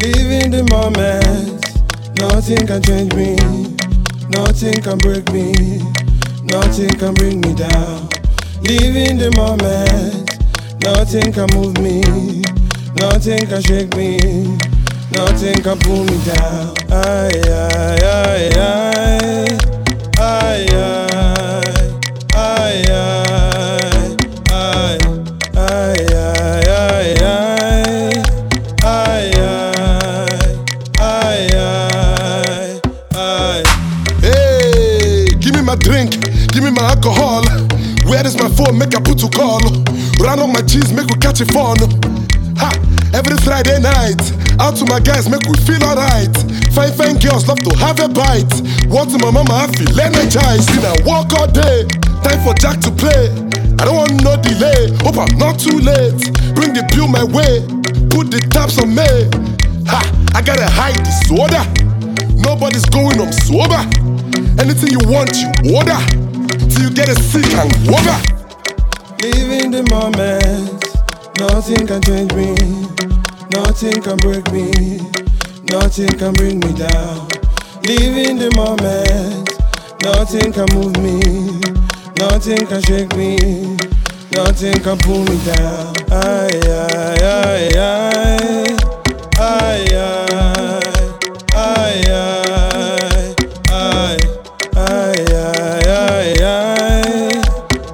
Living the moment, nothing can change me, nothing can break me, nothing can bring me down. Living the moment, nothing can move me, nothing can shake me, nothing can pull me down. Aye, aye, aye, aye. Aye, aye, aye, aye, aye, aye, aye, aye, aye, aye, aye. Hey, give me my drink, give me my alcohol. Where is my phone? Make a put to call. Run on my cheese, make we catch a phone. Ha! Every Friday night, out to my guys, make we feel alright. Fine girls love to have a bite. What to my mama, I feel energized. See now walk all day, time for Jack to play. I don't want no delay, hope I'm not too late. Bring the bill my way, put the taps on me. Ha! I gotta hide the soda. Nobody's going home sober. Anything you want, you order. Till you get a sick and over. Living the moment, nothing can change me, nothing can break me, nothing can bring me down. Living the moment, nothing can move me, nothing can shake me, nothing can pull me down. Aye, aye, aye, aye, aye, aye, aye, aye, aye, aye, aye, aye,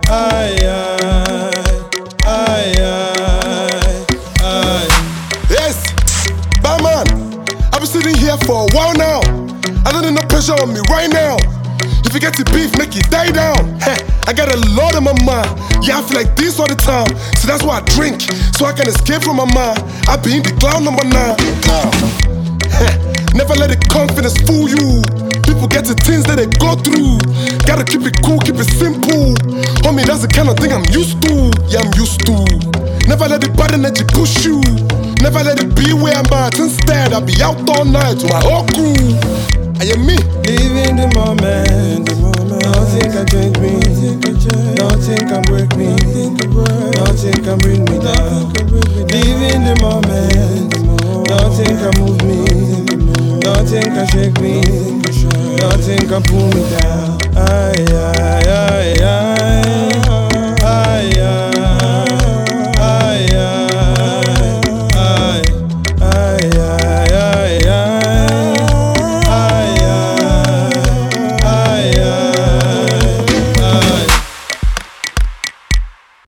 aye. Yes, Batman, I've been sitting here for a while now. I don't need no pressure on me right now. If you get the beef, make it die down. Heh, I got a lot on my mind. Yeah, I feel like this all the time. So that's why I drink, so I can escape from my mind. I be in the cloud number 9. Heh, never let the confidence fool you. People get the things that they go through. Gotta keep it cool, keep it simple. Homie, that's the kind of thing I'm used to. Yeah, I'm used to. Never let the bad energy push you. Never let it be where I'm at. Instead, I'll be out all night with my whole crew. I am me. Living the moment, nothing can change me, nothing can break me, nothing can bring me down. Living the moment, nothing can move me, nothing can shake me, nothing can pull me down. Aye, aye,